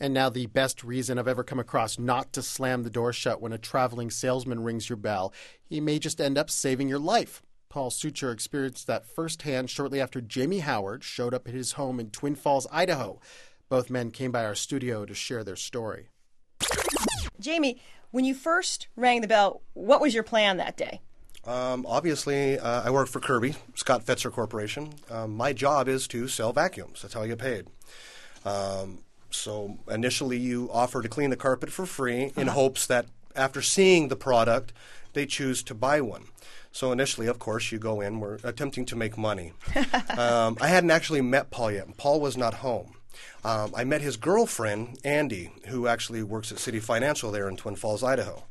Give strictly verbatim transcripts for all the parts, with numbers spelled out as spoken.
And now the best reason I've ever come across not to slam the door shut when a traveling salesman rings your bell. He may just end up saving your life. Paul Sucher experienced that firsthand shortly after Jamie Howard showed up at his home in Twin Falls, Idaho. Both men came by our studio to share their story. Jamie, when you first rang the bell, what was your plan that day? Um, obviously, uh, I work for Kirby, Scott Fetzer Corporation. Um, my job is to sell vacuums. That's how I get paid. Um, so initially you offer to clean the carpet for free in uh-huh. hopes that after seeing the product, they choose to buy one. So initially, of course, you go in. We're attempting to make money. um, I hadn't actually met Paul yet. Paul was not home. Um, I met his girlfriend, Andy, who actually works at City Financial there in Twin Falls, Idaho.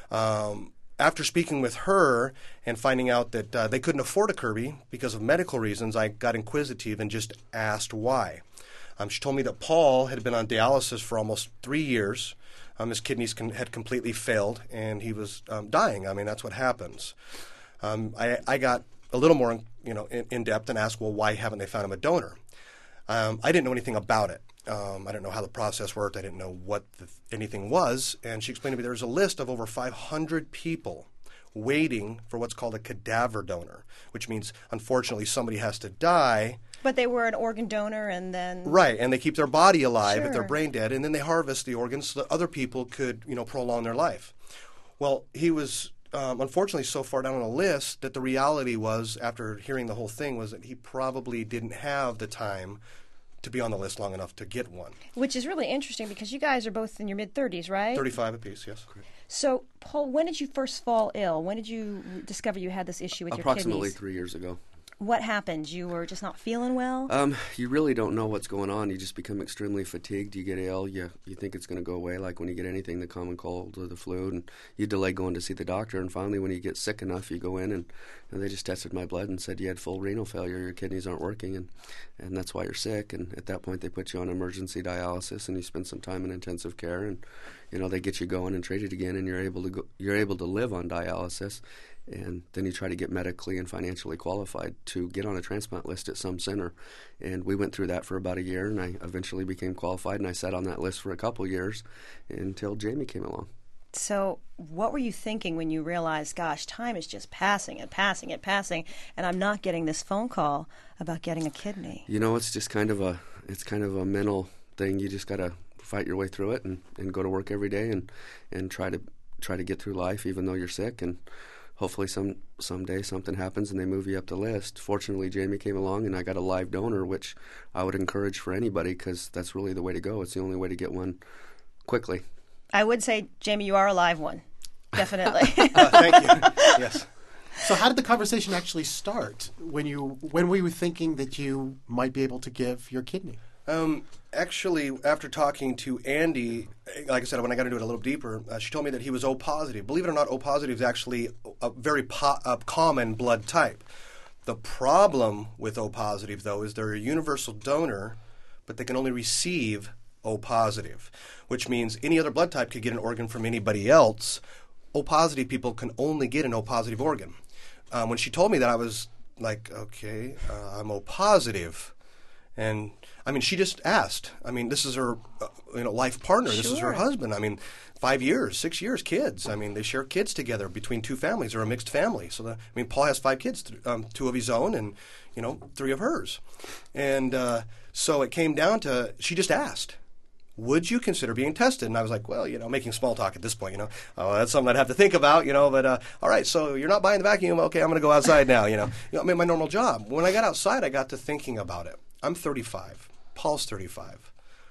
Um, after speaking with her and finding out that uh, they couldn't afford a Kirby because of medical reasons, I got inquisitive and just asked why. Um, she told me that Paul had been on dialysis for almost three years. Um, his kidneys con- had completely failed, and he was um, dying. I mean, that's what happens. Um, I, I got a little more, you know, in, in depth and asked, well, why haven't they found him a donor? Um, I didn't know anything about it. Um, I didn't know how the process worked. I didn't know what the, anything was. And she explained to me there was a list of over five hundred people waiting for what's called a cadaver donor, which means, unfortunately, somebody has to die. But they were an organ donor and then... Right, and they keep their body alive sure. if they're brain dead, and then they harvest the organs so that other people could, you know, prolong their life. Well, he was... Um, unfortunately, so far down on the list that the reality was, after hearing the whole thing, was that he probably didn't have the time to be on the list long enough to get one. Which is really interesting because you guys are both in your mid-thirties, right? thirty-five apiece, yes. So, Paul, when did you first fall ill? When did you discover you had this issue with your kidneys? Approximately three years ago. What happened? You were just not feeling well? Um, you really don't know what's going on. You just become extremely fatigued. You get ill. You you think it's going to go away, like when you get anything, the common cold or the flu, and you delay going to see the doctor. And finally, when you get sick enough, you go in, and, and they just tested my blood and said you had full renal failure. Your kidneys aren't working, and, and that's why you're sick. And at that point, they put you on emergency dialysis, and you spend some time in intensive care, and you know they get you going and treated again, and you're able to go, you're able to live on dialysis. And then you try to get medically and financially qualified to get on a transplant list at some center. And we went through that for about a year, and I eventually became qualified, and I sat on that list for a couple years until Jamie came along. So what were you thinking when you realized, gosh, time is just passing and passing and passing, and I'm not getting this phone call about getting a kidney? You know, it's just kind of a it's kind of a mental thing. You just got to fight your way through it and, and go to work every day and, and try to try to get through life even though you're sick, and hopefully some someday something happens and they move you up the list. Fortunately, Jamie came along and I got a live donor, which I would encourage for anybody because that's really the way to go. It's the only way to get one quickly. I would say, Jamie, you are a live one. Definitely. uh, thank you. Yes. So how did the conversation actually start when you when were you thinking that you might be able to give your kidney? Um, actually, after talking to Andy, like I said, when I got into it a little deeper, uh, she told me that he was O positive. Believe it or not, O positive is actually a very po- a common blood type. The problem with O positive, though, is they're a universal donor, but they can only receive O positive, which means any other blood type could get an organ from anybody else. O positive people can only get an O positive organ. Um, when she told me that, I was like, okay, uh, I'm O positive. And, I mean, she just asked. I mean, this is her, uh, you know, life partner. This Sure. is her husband. I mean, five years, six years, kids. I mean, they share kids together between two families. They're a mixed family. So, the, I mean, Paul has five kids, th- um, two of his own and, you know, three of hers. And uh, so it came down to, she just asked, would you consider being tested? And I was like, well, you know, making small talk at this point, you know. Oh, that's something I'd have to think about, you know. But, uh, all right, so you're not buying the vacuum. Okay, I'm going to go outside now, you know. You know, I mean, my normal job. When I got outside, I got to thinking about it. I'm thirty-five. Paul's thirty-five.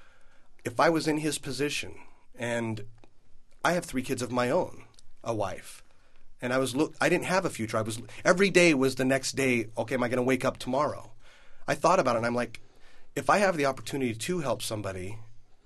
If I was in his position, and I have three kids of my own, a wife, and I was look, I didn't have a future. I was every day was the next day. Okay, am I going to wake up tomorrow? I thought about it, and I'm like, if I have the opportunity to help somebody,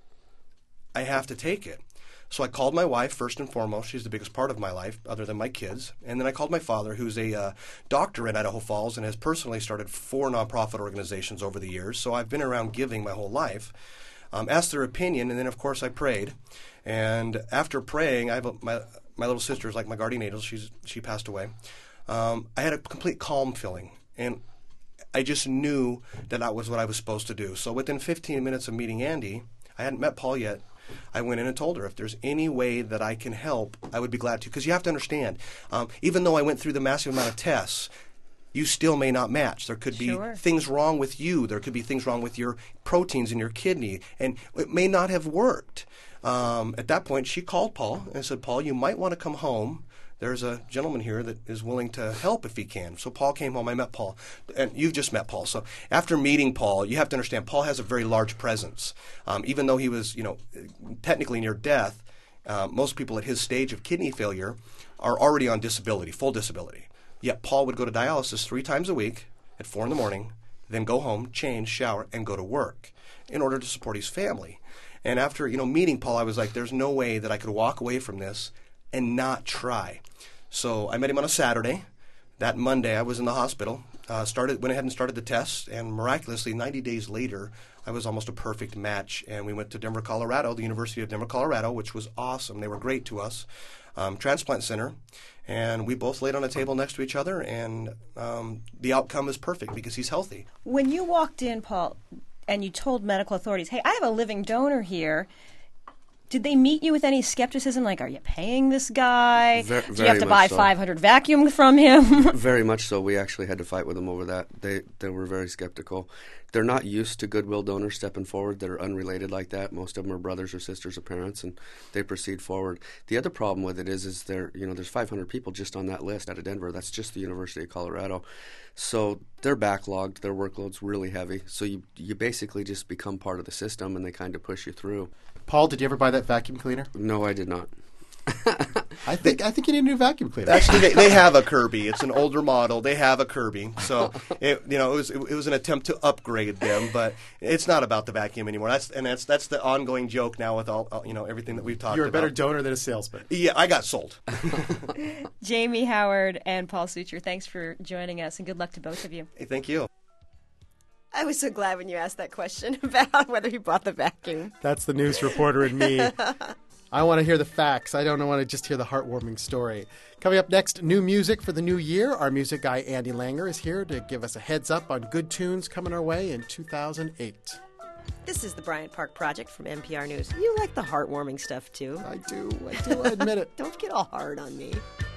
I have to take it. So I called my wife first and foremost. She's the biggest part of my life, other than my kids. And then I called my father, who's a uh, doctor in Idaho Falls and has personally started four nonprofit organizations over the years. So I've been around giving my whole life. Um, asked their opinion, and then, of course, I prayed. And after praying, I have a, my my little sister is like my guardian angel. She's she passed away. Um, I had a complete calm feeling, and I just knew that that was what I was supposed to do. So within fifteen minutes of meeting Andy, I hadn't met Paul yet. I went in and told her, if there's any way that I can help, I would be glad to. Because you have to understand, um, even though I went through the massive amount of tests, you still may not match. There could be Sure. things wrong with you. There could be things wrong with your proteins in your kidney, and it may not have worked. Um, at that point, she called Paul and said, Paul, you might want to come home. There's a gentleman here that is willing to help if he can. So Paul came home. I met Paul. And you've just met Paul. So after meeting Paul, you have to understand, Paul has a very large presence. Um, even though he was, you know, technically near death, uh, most people at his stage of kidney failure are already on disability, full disability. Yet Paul would go to dialysis three times a week at four in the morning, then go home, change, shower, and go to work in order to support his family. And after, you know, meeting Paul, I was like, there's no way that I could walk away from this and not try. So I met him on a Saturday. That Monday, I was in the hospital. Uh, started went ahead and started the tests, and miraculously, ninety days later, I was almost a perfect match. And we went to Denver, Colorado, the University of Denver, Colorado, which was awesome. They were great to us. Um, transplant center, and we both laid on a table next to each other, and um, the outcome is perfect because he's healthy. When you walked in, Paul, and you told medical authorities, hey, I have a living donor here, did they meet you with any skepticism? Like, are you paying this guy? Ver- Do you very have to much buy so. five hundred vacuums from him? Very much so. We actually had to fight with them over that. They they were very skeptical. They're not used to goodwill donors stepping forward that are unrelated like that. Most of them are brothers or sisters of parents, and they proceed forward. The other problem with it is, is there you know there's five hundred people just on that list out of Denver. That's just the University of Colorado, so they're backlogged. Their workload's really heavy. So you you basically just become part of the system, and they kind of push you through. Paul, did you ever buy that vacuum cleaner? No, I did not. I think I think you need a new vacuum cleaner. Actually, they, they have a Kirby. It's an older model. They have a Kirby, so it, you know it was it, it was an attempt to upgrade them, but it's not about the vacuum anymore. That's and that's that's the ongoing joke now with all all, you know everything that we've talked about. You're a better donor than a salesman. Yeah, I got sold. Jamie Howard and Paul Suture, thanks for joining us, and good luck to both of you. Hey, thank you. I was so glad when you asked that question about whether he bought the vacuum. That's the news reporter in me. I want to hear the facts. I don't want to just hear the heartwarming story. Coming up next, new music for the new year. Our music guy, Andy Langer, is here to give us a heads up on good tunes coming our way in two thousand eight. This is the Bryant Park Project from N P R News. You like the heartwarming stuff, too. I do. I do. I admit it. Don't get all hard on me.